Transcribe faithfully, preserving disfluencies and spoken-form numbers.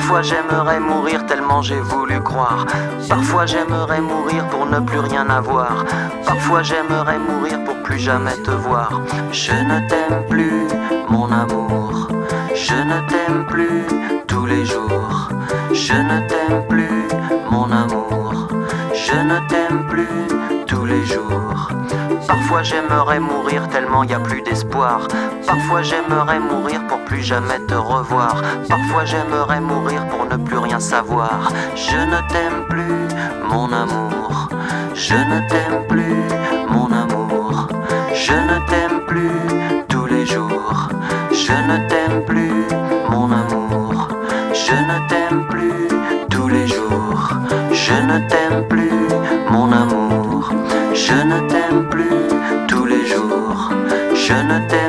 Parfois j'aimerais mourir tellement j'ai voulu croire. Parfois j'aimerais mourir pour ne plus rien avoir. Parfois j'aimerais mourir pour plus jamais te voir. Je ne t'aime plus, mon amour. Je ne t'aime plus tous les jours. Je ne t'aime plus, mon amour. Je ne t'aime plus tous les jours. Parfois j'aimerais mourir tellement y a plus d'espoir. Parfois j'aimerais mourir pour plus jamais te revoir. Parfois j'aimerais mourir pour ne plus rien savoir. Je ne t'aime plus, mon amour. Je ne t'aime plus, mon amour. Je ne t'aime plus tous les jours. Je ne t'aime plus, mon amour. Je ne t'aime plus tous les jours. Je ne t'aime plus, mon amour. Je ne t'aime plus tous les jours. Je ne t'aime